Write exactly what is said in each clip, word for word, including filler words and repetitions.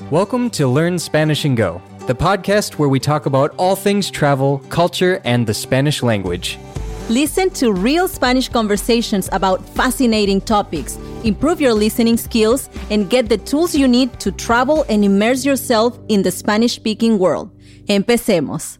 Welcome to Learn Spanish and Go, the podcast where we talk about all things travel, culture, and the Spanish language. Listen to real Spanish conversations about fascinating topics, improve your listening skills, and get the tools you need to travel and immerse yourself in the Spanish-speaking world. Empecemos.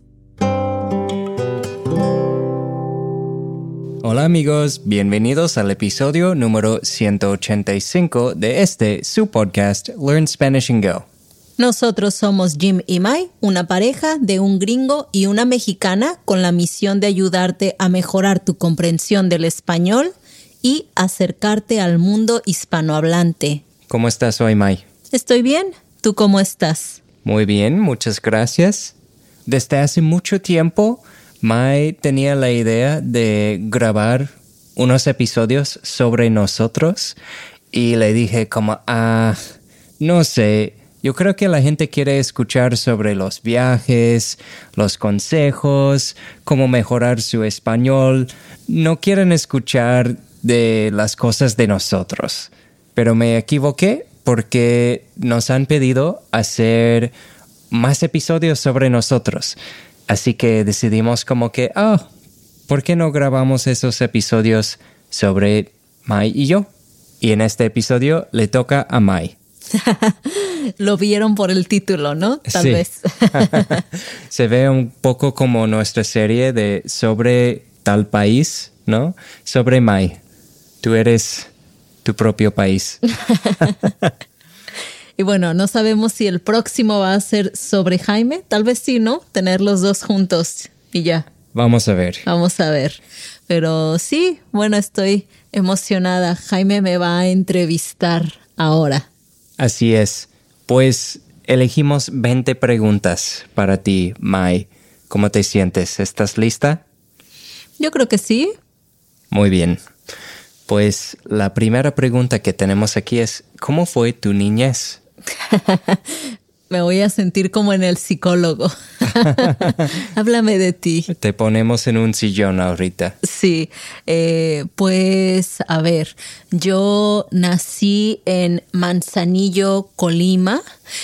Hola amigos, bienvenidos al episodio número ciento ochenta y cinco de este, su podcast, Learn Spanish and Go. Nosotros somos Jim y Mai, una pareja de un gringo y una mexicana con la misión de ayudarte a mejorar tu comprensión del español y acercarte al mundo hispanohablante. ¿Cómo estás hoy, Mai? Estoy bien. ¿Tú cómo estás? Muy bien, muchas gracias. Desde hace mucho tiempo, Mai tenía la idea de grabar unos episodios sobre nosotros y le dije como, ah, no sé, yo creo que la gente quiere escuchar sobre los viajes, los consejos, cómo mejorar su español. No quieren escuchar de las cosas de nosotros. Pero me equivoqué porque nos han pedido hacer más episodios sobre nosotros. Así que decidimos como que, oh, ¿por qué no grabamos esos episodios sobre Mai y yo? Y en este episodio le toca a Mai. Lo vieron por el título, ¿no? Tal sí. vez. Se ve un poco como nuestra serie de sobre tal país, ¿no? Sobre Mai. Tú eres tu propio país. Y bueno, no sabemos si el próximo va a ser sobre Jaime. Tal vez sí, ¿no? Tener los dos juntos y ya. Vamos a ver. Vamos a ver. Pero sí, bueno, estoy emocionada. Jaime me va a entrevistar ahora. Así es. Pues elegimos veinte preguntas para ti, Mai. ¿Cómo te sientes? ¿Estás lista? Yo creo que sí. Muy bien. Pues la primera pregunta que tenemos aquí es, ¿cómo fue tu niñez? Me voy a sentir como en el psicólogo. Háblame de ti. Te ponemos en un sillón ahorita. Sí, eh, pues a ver, yo nací en Manzanillo, Colima,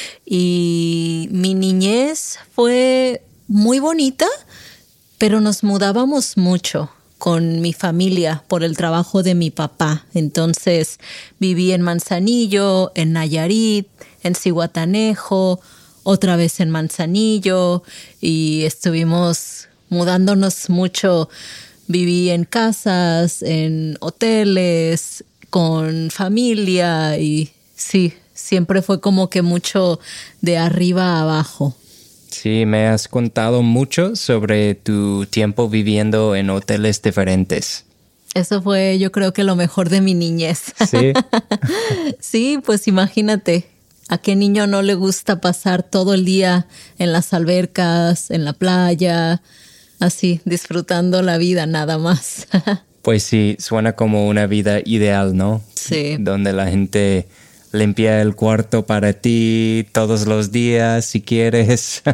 y mi niñez fue muy bonita, pero nos mudábamos mucho con mi familia por el trabajo de mi papá. Entonces viví en Manzanillo, en Nayarit, en Zihuatanejo, otra vez en Manzanillo y estuvimos mudándonos mucho. Viví en casas, en hoteles, con familia y sí, siempre fue como que mucho de arriba a abajo. Sí, me has contado mucho sobre tu tiempo viviendo en hoteles diferentes. Eso fue, yo creo que lo mejor de mi niñez. Sí. Sí, pues imagínate, ¿a qué niño no le gusta pasar todo el día en las albercas, en la playa, así, disfrutando la vida nada más? Pues sí, suena como una vida ideal, ¿no? Sí. Donde la gente limpia el cuarto para ti todos los días si quieres.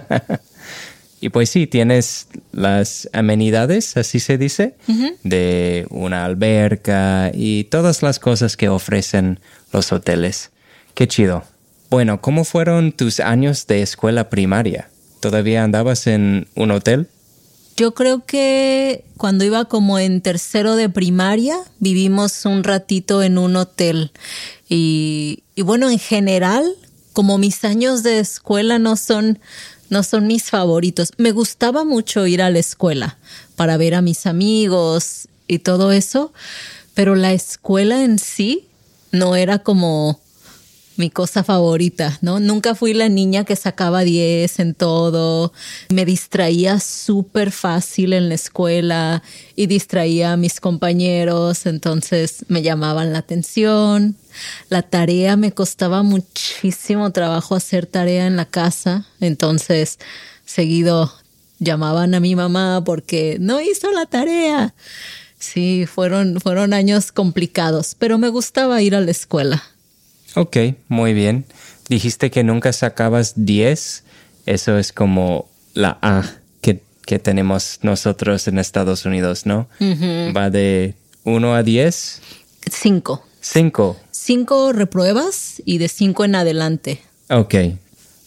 Y pues sí, tienes las amenidades, así se dice, uh-huh. de una alberca y todas las cosas que ofrecen los hoteles. Qué chido. Bueno, ¿cómo fueron tus años de escuela primaria? ¿Todavía andabas en un hotel? Yo creo que cuando iba como en tercero de primaria, vivimos un ratito en un hotel. Y, y bueno, en general, como mis años de escuela no son, no son mis favoritos. Me gustaba mucho ir a la escuela para ver a mis amigos y todo eso, pero la escuela en sí no era como mi cosa favorita, ¿no? Nunca fui la niña que sacaba diez en todo. Me distraía súper fácil en la escuela y distraía a mis compañeros, entonces me llamaban la atención. La tarea me costaba muchísimo trabajo hacer tarea en la casa, entonces seguido llamaban a mi mamá porque no hizo la tarea. Sí, fueron, fueron años complicados, pero me gustaba ir a la escuela. Ok, muy bien. Dijiste que nunca sacabas diez. Eso es como la A que, que tenemos nosotros en Estados Unidos, ¿no? Uh-huh. Va de uno a diez. cinco. cinco. Cinco repruebas y de cinco en adelante. Ok.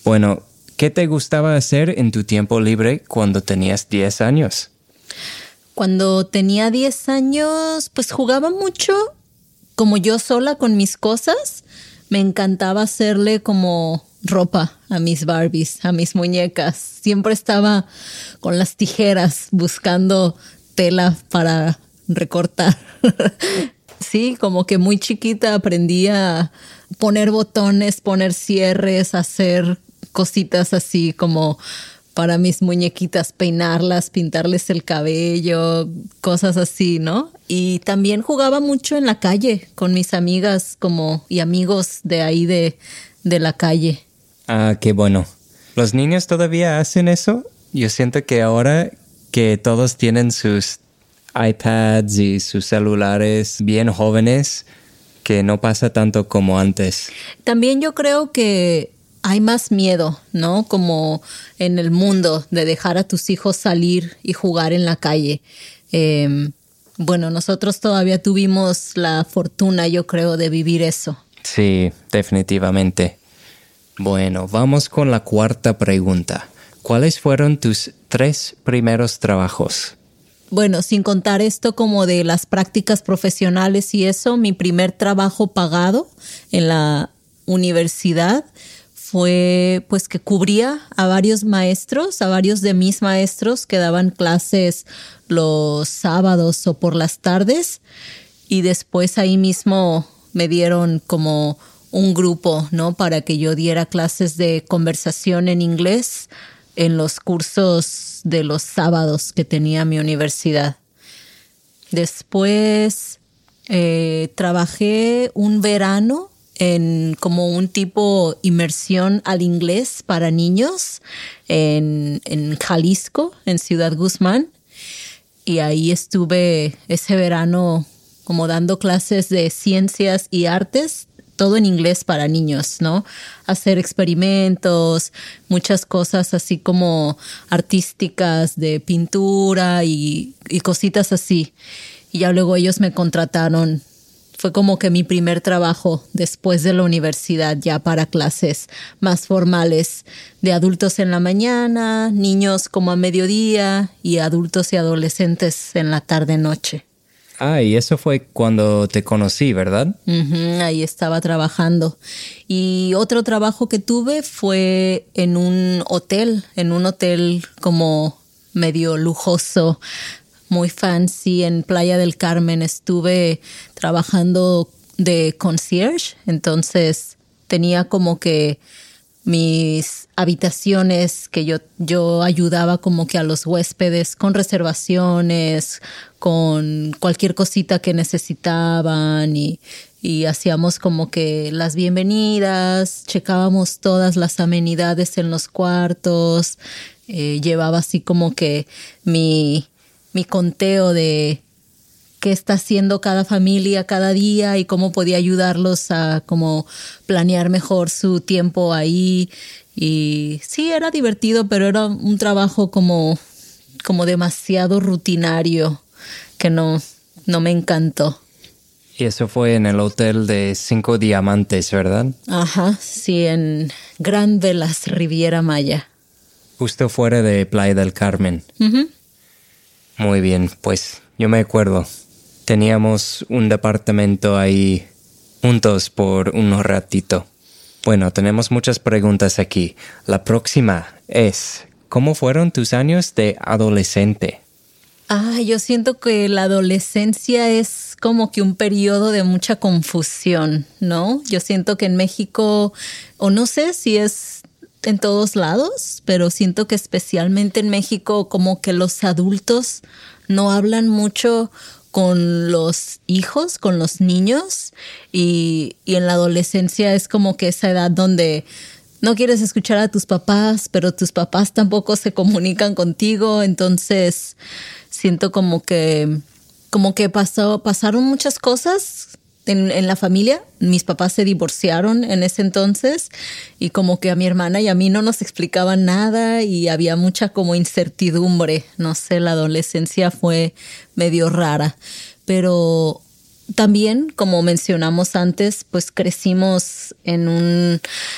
Bueno, ¿qué te gustaba hacer en tu tiempo libre cuando tenías diez años? Cuando tenía diez años, pues jugaba mucho como yo sola con mis cosas. Me encantaba hacerle como ropa a mis Barbies, a mis muñecas. Siempre estaba con las tijeras buscando tela para recortar. Sí, como que muy chiquita aprendí a poner botones, poner cierres, hacer cositas así como para mis muñequitas, peinarlas, pintarles el cabello, cosas así, ¿no? Y también jugaba mucho en la calle con mis amigas como y amigos de ahí de, de la calle. Ah, qué bueno. ¿Los niños todavía hacen eso? Yo siento que ahora que todos tienen sus iPads y sus celulares bien jóvenes, que no pasa tanto como antes. También yo creo que hay más miedo, ¿no? Como en el mundo de dejar a tus hijos salir y jugar en la calle. Eh, bueno, nosotros todavía tuvimos la fortuna, yo creo, de vivir eso. Sí, definitivamente. Bueno, vamos con la cuarta pregunta. ¿Cuáles fueron tus tres primeros trabajos? Bueno, sin contar esto como de las prácticas profesionales y eso, mi primer trabajo pagado en la universidad fue pues que cubría a varios maestros, a varios de mis maestros que daban clases los sábados o por las tardes, y después ahí mismo me dieron como un grupo, ¿no? Para que yo diera clases de conversación en inglés en los cursos de los sábados que tenía mi universidad. Después eh, trabajé un verano en como un tipo inmersión al inglés para niños en, en Jalisco, en Ciudad Guzmán. Y ahí estuve ese verano como dando clases de ciencias y artes, todo en inglés para niños, ¿no? Hacer experimentos, muchas cosas así como artísticas de pintura y, y cositas así. Y ya luego ellos me contrataron. Fue como que mi primer trabajo después de la universidad, ya para clases más formales de adultos en la mañana, niños como a mediodía y adultos y adolescentes en la tarde-noche. Ah, y eso fue cuando te conocí, ¿verdad? Uh-huh, ahí estaba trabajando. Y otro trabajo que tuve fue en un hotel, en un hotel como medio lujoso, muy fancy, en Playa del Carmen. Estuve trabajando de concierge, entonces tenía como que mis habitaciones que yo, yo ayudaba como que a los huéspedes con reservaciones, con cualquier cosita que necesitaban y, y hacíamos como que las bienvenidas, checábamos todas las amenidades en los cuartos, eh, llevaba así como que mi, mi conteo de qué está haciendo cada familia cada día y cómo podía ayudarlos a como planear mejor su tiempo ahí. Y sí, era divertido, pero era un trabajo como, como demasiado rutinario que no, no me encantó. Y eso fue en el hotel de Cinco Diamantes, ¿verdad? Ajá, sí, en Gran Velas, Riviera Maya. Justo fuera de Playa del Carmen. Uh-huh. Muy bien, pues yo me acuerdo. Teníamos un departamento ahí juntos por un ratito. Bueno, tenemos muchas preguntas aquí. La próxima es, ¿cómo fueron tus años de adolescente? Ah, yo siento que la adolescencia es como que un periodo de mucha confusión, ¿no? Yo siento que en México, o no sé si es en todos lados, pero siento que especialmente en México como que los adultos no hablan mucho con los hijos, con los niños, y, y en la adolescencia es como que esa edad donde no quieres escuchar a tus papás, pero tus papás tampoco se comunican contigo, entonces siento como que, como que pasó, pasaron muchas cosas en, en la familia. Mis papás se divorciaron en ese entonces y como que a mi hermana y a mí no nos explicaban nada y había mucha como incertidumbre. No sé, la adolescencia fue medio rara, pero también, como mencionamos antes, pues crecimos en un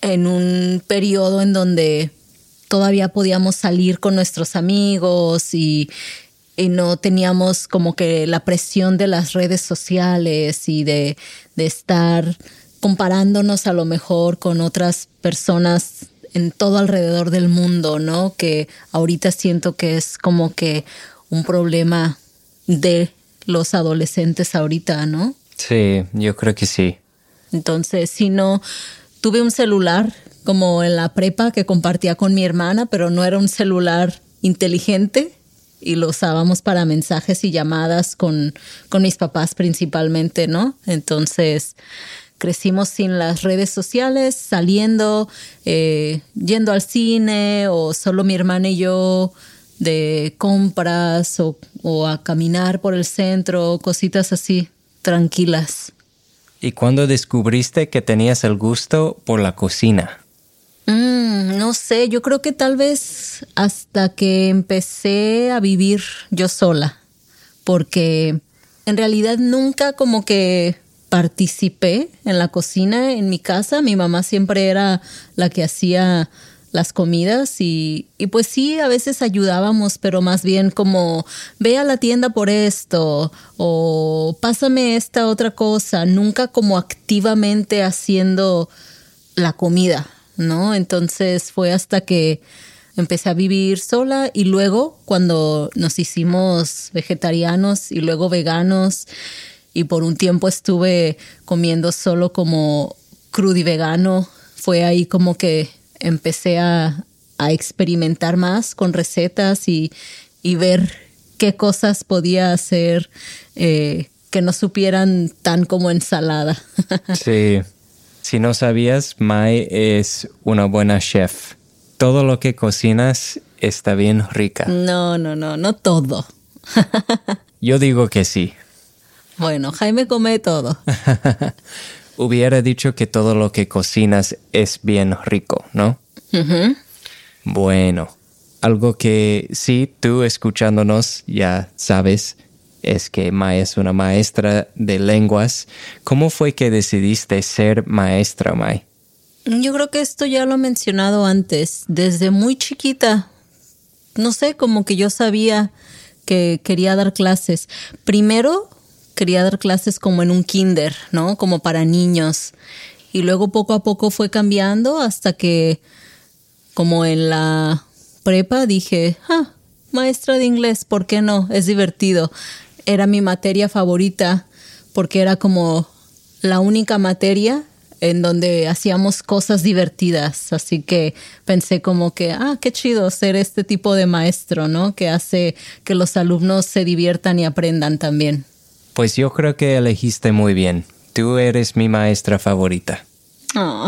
en un periodo en donde todavía podíamos salir con nuestros amigos y, y no teníamos como que la presión de las redes sociales y de, de estar comparándonos a lo mejor con otras personas en todo alrededor del mundo, ¿no? Que ahorita siento que es como que un problema de los adolescentes ahorita, ¿no? Sí, yo creo que sí. Entonces, si no, tuve un celular como en la prepa que compartía con mi hermana, pero no era un celular inteligente y lo usábamos para mensajes y llamadas con, con mis papás principalmente, ¿no? Entonces, crecimos sin las redes sociales, saliendo, eh, yendo al cine o solo mi hermana y yo de compras o, o a caminar por el centro, cositas así, tranquilas. ¿Y cuándo descubriste que tenías el gusto por la cocina? Mm, no sé, yo creo que tal vez hasta que empecé a vivir yo sola, porque en realidad nunca como que participé en la cocina en mi casa. Mi mamá siempre era la que hacía las comidas y, y pues sí, a veces ayudábamos, pero más bien como ve a la tienda por esto o pásame esta otra cosa, nunca como activamente haciendo la comida, ¿no? Entonces fue hasta que empecé a vivir sola y luego cuando nos hicimos vegetarianos y luego veganos y por un tiempo estuve comiendo solo como crudo y vegano, fue ahí como que empecé a, a experimentar más con recetas y, y ver qué cosas podía hacer eh, que no supieran tan como ensalada. Sí, si no sabías, Mai es una buena chef. Todo lo que cocinas está bien rica. No, no, no, no todo. Yo digo que sí. Bueno, Jaime come todo. Hubiera dicho que todo lo que cocinas es bien rico, ¿no? Uh-huh. Bueno, algo que sí, tú escuchándonos ya sabes, es que Mai es una maestra de lenguas. ¿Cómo fue que decidiste ser maestra, Mai? Yo creo que esto ya lo he mencionado antes. Desde muy chiquita, no sé, como que yo sabía que quería dar clases. Primero quería dar clases como en un kinder, ¿no? Como para niños. Y luego poco a poco fue cambiando hasta que como en la prepa dije, ah, maestra de inglés, ¿por qué no? Es divertido. Era mi materia favorita porque era como la única materia en donde hacíamos cosas divertidas. Así que pensé como que, ah, qué chido ser este tipo de maestro, ¿no? Que hace que los alumnos se diviertan y aprendan también. Pues yo creo que elegiste muy bien. Tú eres mi maestra favorita. Oh.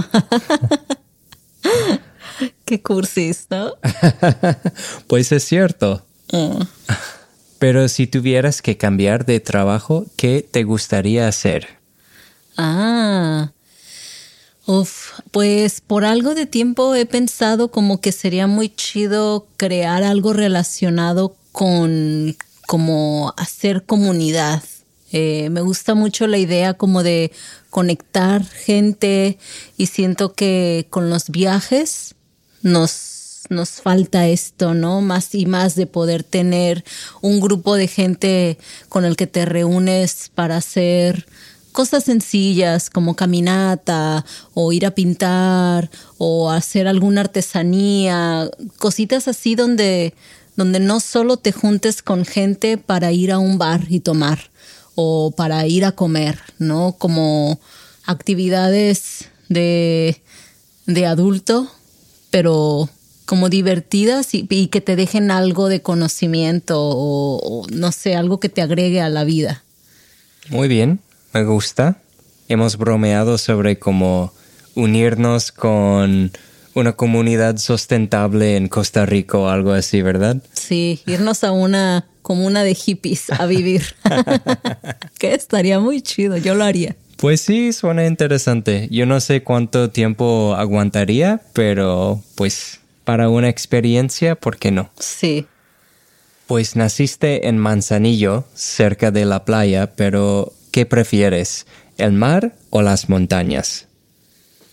Qué cursis, ¿no? Pues es cierto. Oh. Pero si tuvieras que cambiar de trabajo, ¿qué te gustaría hacer? Ah, uf, pues por algo de tiempo he pensado como que sería muy chido crear algo relacionado con como hacer comunidad. Eh, me gusta mucho la idea como de conectar gente y siento que con los viajes nos, nos falta esto, ¿no? Más y más de poder tener un grupo de gente con el que te reúnes para hacer cosas sencillas como caminata o ir a pintar o hacer alguna artesanía, cositas así donde, donde no solo te juntes con gente para ir a un bar y tomar o para ir a comer, ¿no? Como actividades de, de adulto, pero como divertidas y, y que te dejen algo de conocimiento o, o, no sé, algo que te agregue a la vida. Muy bien, me gusta. Hemos bromeado sobre cómo unirnos con una comunidad sustentable en Costa Rica o algo así, ¿verdad? Sí, irnos a una comuna de hippies a vivir. Que estaría muy chido, yo lo haría. Pues sí, suena interesante. Yo no sé cuánto tiempo aguantaría, pero pues para una experiencia, ¿por qué no? Sí. Pues naciste en Manzanillo, cerca de la playa, pero ¿qué prefieres? ¿El mar o las montañas?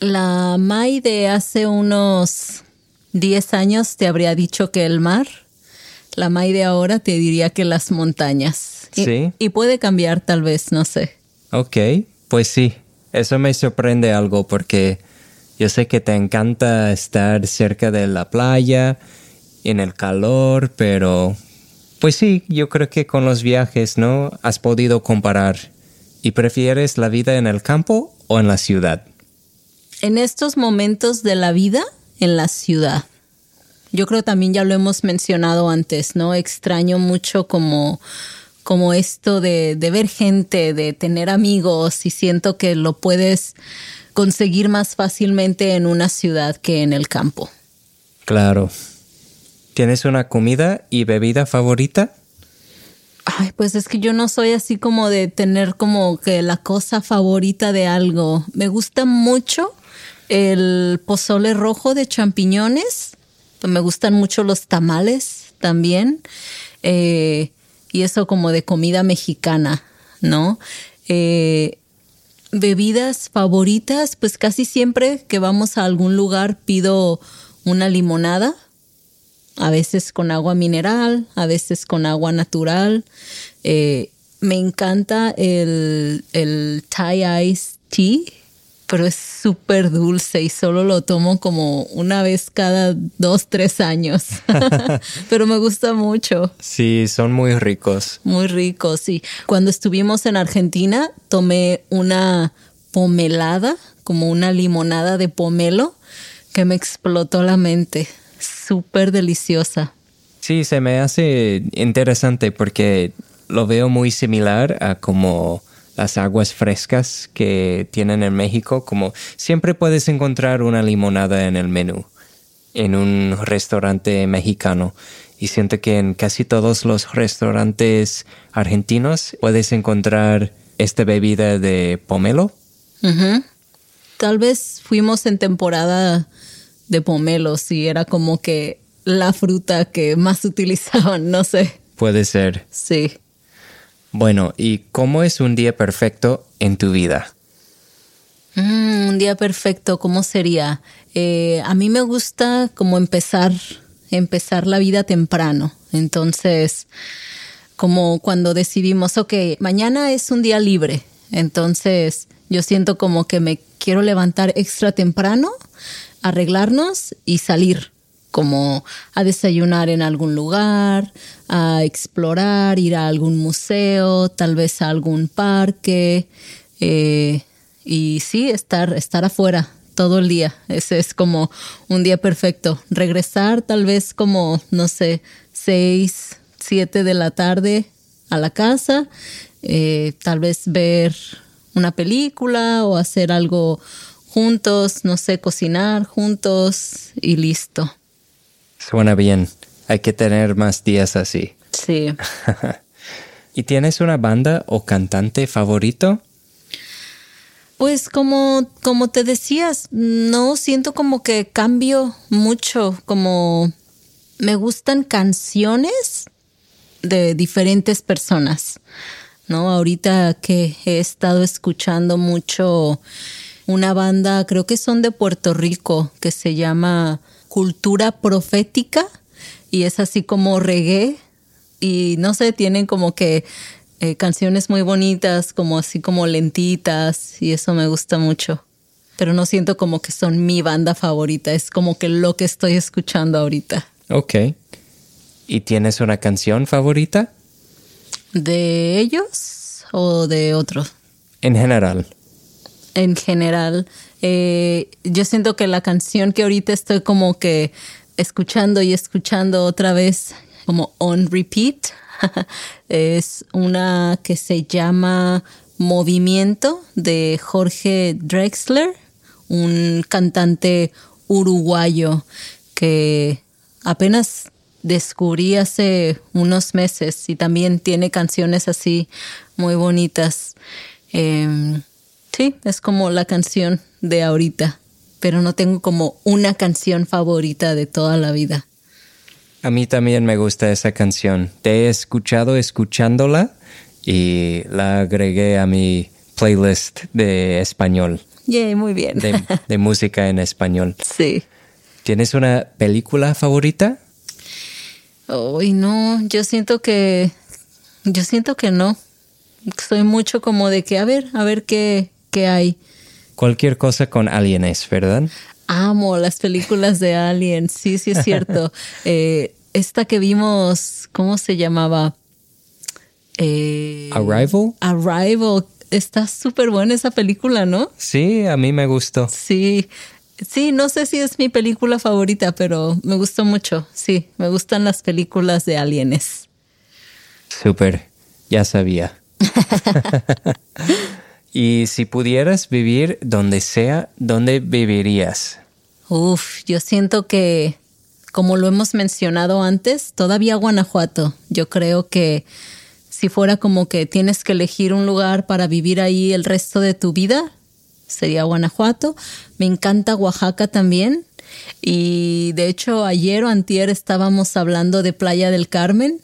La Mai de hace unos diez años te habría dicho que el mar. La Mai de ahora te diría que las montañas. Y, sí. Y puede cambiar tal vez, no sé. Ok, pues sí. Eso me sorprende algo porque yo sé que te encanta estar cerca de la playa, en el calor, pero pues sí, yo creo que con los viajes, ¿no? Has podido comparar. ¿Y prefieres la vida en el campo o en la ciudad? En estos momentos de la vida, en la ciudad. Yo creo también ya lo hemos mencionado antes, ¿no? Extraño mucho como, como esto de, de ver gente, de tener amigos, y siento que lo puedes conseguir más fácilmente en una ciudad que en el campo. Claro. ¿Tienes una comida y bebida favorita? Ay, pues es que yo no soy así como de tener como que la cosa favorita de algo. Me gusta mucho el pozole rojo de champiñones. Me gustan mucho los tamales también. Eh, y eso como de comida mexicana, ¿no? Eh, bebidas favoritas, pues casi siempre que vamos a algún lugar pido una limonada. A veces con agua mineral, a veces con agua natural. Eh, me encanta el, el Thai Iced Tea, pero es súper dulce y solo lo tomo como una vez cada dos, tres años. Pero me gusta mucho. Sí, son muy ricos. Muy ricos, sí. Cuando estuvimos en Argentina, tomé una pomelada, como una limonada de pomelo, que me explotó la mente. Súper deliciosa. Sí, se me hace interesante porque lo veo muy similar a como las aguas frescas que tienen en México. Como siempre puedes encontrar una limonada en el menú en un restaurante mexicano. Y siento que en casi todos los restaurantes argentinos puedes encontrar esta bebida de pomelo. Uh-huh. Tal vez fuimos en temporada de pomelos y era como que la fruta que más utilizaban, no sé. Puede ser. Sí. Bueno, ¿y cómo es un día perfecto en tu vida? Mm, un día perfecto, ¿cómo sería? Eh, a mí me gusta como empezar, empezar la vida temprano. Entonces, como cuando decidimos, ok, mañana es un día libre. Entonces, yo siento como que me quiero levantar extra temprano, arreglarnos y salir, como a desayunar en algún lugar, a explorar, ir a algún museo, tal vez a algún parque, eh, y sí, estar, estar afuera todo el día. Ese es como un día perfecto. Regresar tal vez como, no sé, seis, siete de la tarde a la casa, eh, tal vez ver una película o hacer algo juntos, no sé, cocinar juntos y listo. Suena bien. Hay que tener más días así. Sí. ¿Y tienes una banda o cantante favorito? Pues como, como te decías, no siento como que cambio mucho, como me gustan canciones de diferentes personas, ¿no? Ahorita que he estado escuchando mucho una banda, creo que son de Puerto Rico, que se llama Cultura Profética y es así como reggae y no sé, tienen como que eh, canciones muy bonitas, como así como lentitas y eso me gusta mucho. Pero no siento como que son mi banda favorita, es como que lo que estoy escuchando ahorita. Ok. ¿Y tienes una canción favorita? ¿De ellos o de otros? En general. En general, eh, yo siento que la canción que ahorita estoy como que escuchando y escuchando otra vez, como on repeat, es una que se llama Movimiento de Jorge Drexler, un cantante uruguayo que apenas descubrí hace unos meses y también tiene canciones así muy bonitas. Eh, Sí, es como la canción de ahorita, pero no tengo como una canción favorita de toda la vida. A mí también me gusta esa canción. Te he escuchado escuchándola y la agregué a mi playlist de español. Yay, muy bien. De, de música en español. Sí. ¿Tienes una película favorita? Uy, no, yo siento que, yo siento que no. Soy mucho como de que, a ver, a ver qué, qué hay. Cualquier cosa con aliens, ¿verdad? Amo las películas de Alien, sí, sí es cierto. eh, esta que vimos, ¿cómo se llamaba? Eh, ¿Arrival? Arrival. Está súper buena esa película, ¿no? Sí, a mí me gustó. Sí, sí, no sé si es mi película favorita, pero me gustó mucho. Sí, me gustan las películas de aliens. Súper, ya sabía. Y si pudieras vivir donde sea, ¿dónde vivirías? Uf, yo siento que, como lo hemos mencionado antes, todavía Guanajuato. Yo creo que si fuera como que tienes que elegir un lugar para vivir ahí el resto de tu vida, sería Guanajuato. Me encanta Oaxaca también. Y de hecho, ayer o antier estábamos hablando de Playa del Carmen.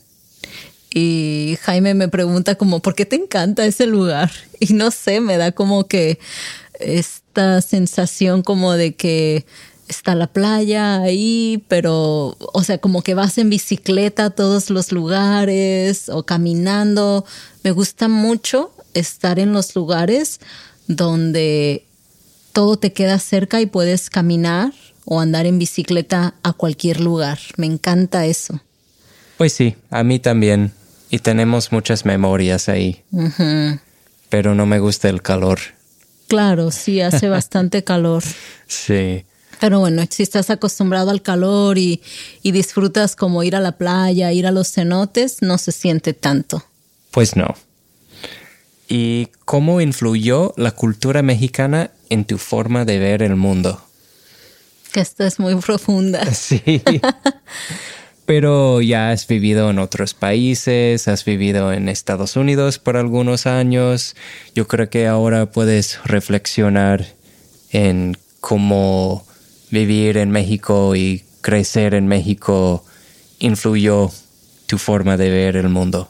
Y Jaime me pregunta como, ¿por qué te encanta ese lugar? Y no sé, me da como que esta sensación como de que está la playa ahí, pero, o sea, como que vas en bicicleta a todos los lugares o caminando. Me gusta mucho estar en los lugares donde todo te queda cerca y puedes caminar o andar en bicicleta a cualquier lugar. Me encanta eso. Pues sí, a mí también. Y tenemos muchas memorias ahí. Uh-huh. Pero no me gusta el calor. Claro, sí, hace bastante calor. Sí. Pero bueno, si estás acostumbrado al calor y, y disfrutas como ir a la playa, ir a los cenotes, no se siente tanto. Pues no. ¿Y cómo influyó la cultura mexicana en tu forma de ver el mundo? Que esta es muy profunda. Sí. Pero ya has vivido en otros países, has vivido en Estados Unidos por algunos años. Yo creo que ahora puedes reflexionar en cómo vivir en México y crecer en México influyó tu forma de ver el mundo.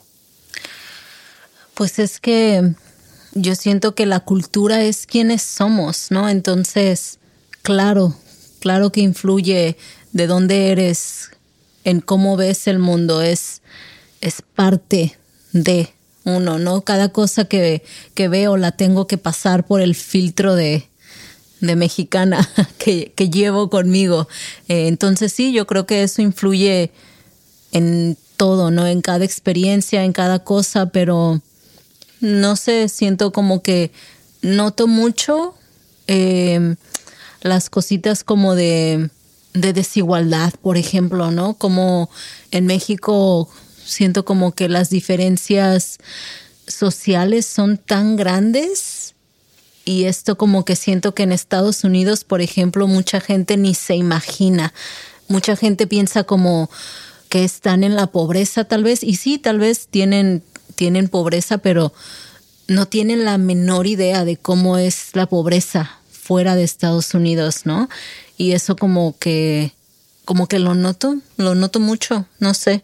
Pues es que yo siento que la cultura es quienes somos, ¿no? Entonces, claro, claro que influye de dónde eres, en cómo ves el mundo, es, es parte de uno, ¿no? Cada cosa que, que veo la tengo que pasar por el filtro de, de mexicana que, que llevo conmigo. Eh, entonces sí, yo creo que eso influye en todo, ¿no? En cada experiencia, en cada cosa, pero no sé, siento como que noto mucho eh, las cositas como de... de desigualdad, por ejemplo, ¿no? Como en México siento como que las diferencias sociales son tan grandes y esto como que siento que en Estados Unidos, por ejemplo, mucha gente ni se imagina. Mucha gente piensa como que están en la pobreza tal vez, y sí, tal vez tienen, tienen pobreza, pero no tienen la menor idea de cómo es la pobreza fuera de Estados Unidos, ¿no? Y eso como que, como que lo noto, lo noto mucho, no sé.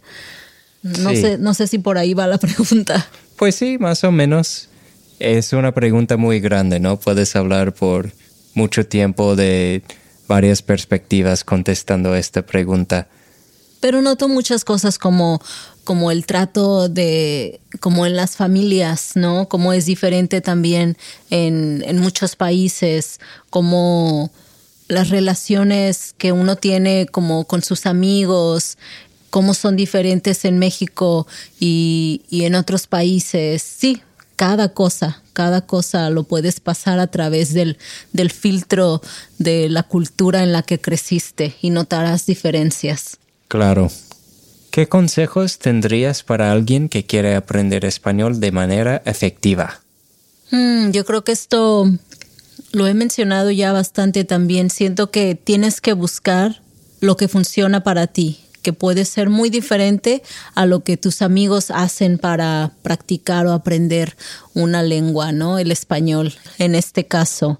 No Sí. sé, no sé si por ahí va la pregunta. Pues sí, más o menos. Es una pregunta muy grande, ¿no? Puedes hablar por mucho tiempo de varias perspectivas contestando esta pregunta. Pero noto muchas cosas como, como el trato de, como en las familias, ¿no? Como es diferente también en, en muchos países, como las relaciones que uno tiene como con sus amigos, cómo son diferentes en México y, y en otros países. Sí, cada cosa, cada cosa lo puedes pasar a través del, del filtro de la cultura en la que creciste y notarás diferencias. Claro. ¿Qué consejos tendrías para alguien que quiere aprender español de manera efectiva? Hmm, yo creo que esto lo he mencionado ya bastante también. Siento que tienes que buscar lo que funciona para ti, que puede ser muy diferente a lo que tus amigos hacen para practicar o aprender una lengua, ¿no? El español, en este caso.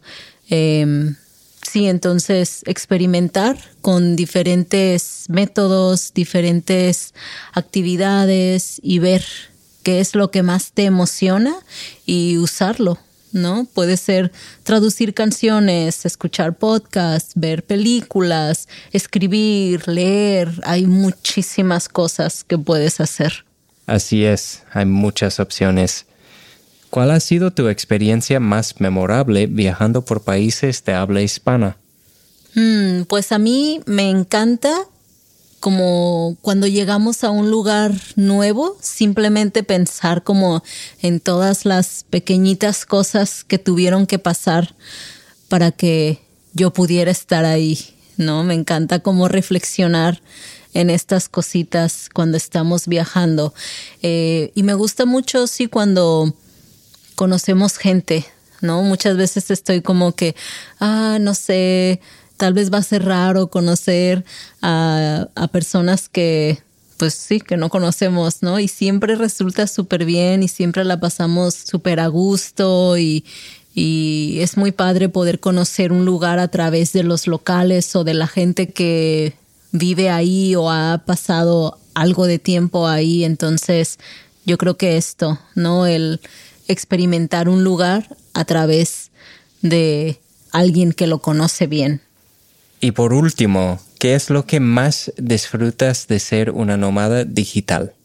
Eh, sí, entonces experimentar con diferentes métodos, diferentes actividades y ver qué es lo que más te emociona y usarlo, ¿no? Puede ser traducir canciones, escuchar podcasts, ver películas, escribir, leer. Hay muchísimas cosas que puedes hacer. Así es, hay muchas opciones. ¿Cuál ha sido tu experiencia más memorable viajando por países de habla hispana? Mm, pues a mí me encanta como cuando llegamos a un lugar nuevo, simplemente pensar como en todas las pequeñitas cosas que tuvieron que pasar para que yo pudiera estar ahí, ¿no? Me encanta como reflexionar en estas cositas cuando estamos viajando. Eh, y me gusta mucho, sí, cuando conocemos gente, ¿no? Muchas veces estoy como que, ah, no sé, tal vez va a ser raro conocer a, a personas que, pues sí, que no conocemos, ¿no? Y siempre resulta súper bien y siempre la pasamos súper a gusto y, y es muy padre poder conocer un lugar a través de los locales o de la gente que vive ahí o ha pasado algo de tiempo ahí. Entonces, yo creo que esto, ¿no? El experimentar un lugar a través de alguien que lo conoce bien. Y por último, ¿qué es lo que más disfrutas de ser una nómada digital?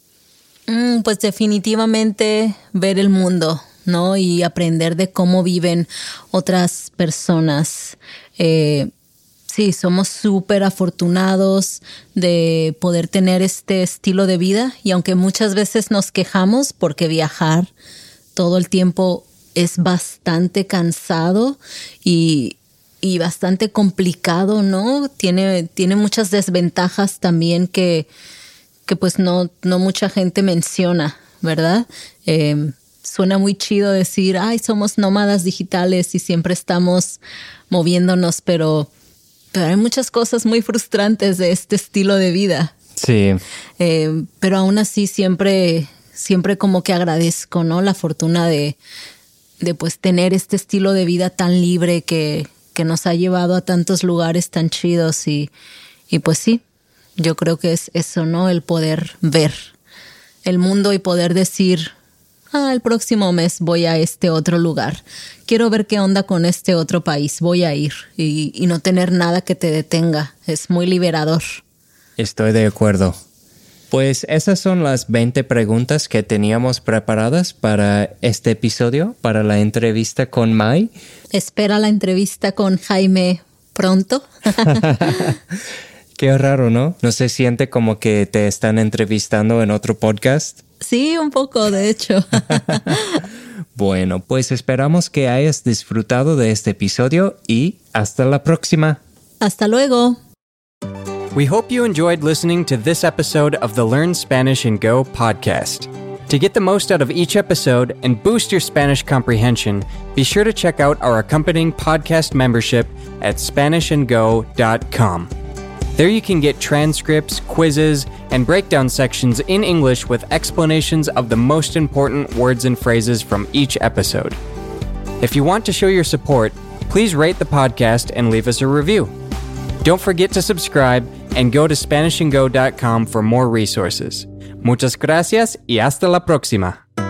Mm, pues definitivamente ver el mundo, ¿no? Y aprender de cómo viven otras personas. Eh, sí, somos súper afortunados de poder tener este estilo de vida y aunque muchas veces nos quejamos porque viajar todo el tiempo es bastante cansado y y bastante complicado, ¿no? Tiene, tiene muchas desventajas también que, que pues no, no mucha gente menciona, ¿verdad? Eh, suena muy chido decir, ay, somos nómadas digitales y siempre estamos moviéndonos, pero, pero hay muchas cosas muy frustrantes de este estilo de vida. Sí. Eh, pero aún así siempre, siempre como que agradezco, ¿no? La fortuna de, de pues tener este estilo de vida tan libre que que nos ha llevado a tantos lugares tan chidos y, y pues sí, yo creo que es eso, ¿no? El poder ver el mundo y poder decir, ah, el próximo mes voy a este otro lugar. Quiero ver qué onda con este otro país, voy a ir y, y no tener nada que te detenga. Es muy liberador. Estoy de acuerdo. Pues esas son las veinte preguntas que teníamos preparadas para este episodio, para la entrevista con Mai. Espera la entrevista con Jaime pronto. Qué raro, ¿no? ¿No se siente como que te están entrevistando en otro podcast? Sí, un poco, de hecho. Bueno, pues esperamos que hayas disfrutado de este episodio y hasta la próxima. Hasta luego. We hope you enjoyed listening to this episode of the Learn Spanish and Go podcast. To get the most out of each episode and boost your Spanish comprehension, be sure to check out our accompanying podcast membership at Spanish and Go dot com. There you can get transcripts, quizzes, and breakdown sections in English with explanations of the most important words and phrases from each episode. If you want to show your support, please rate the podcast and leave us a review. Don't forget to subscribe and go to Spanish and Go dot com for more resources. Muchas gracias y hasta la próxima.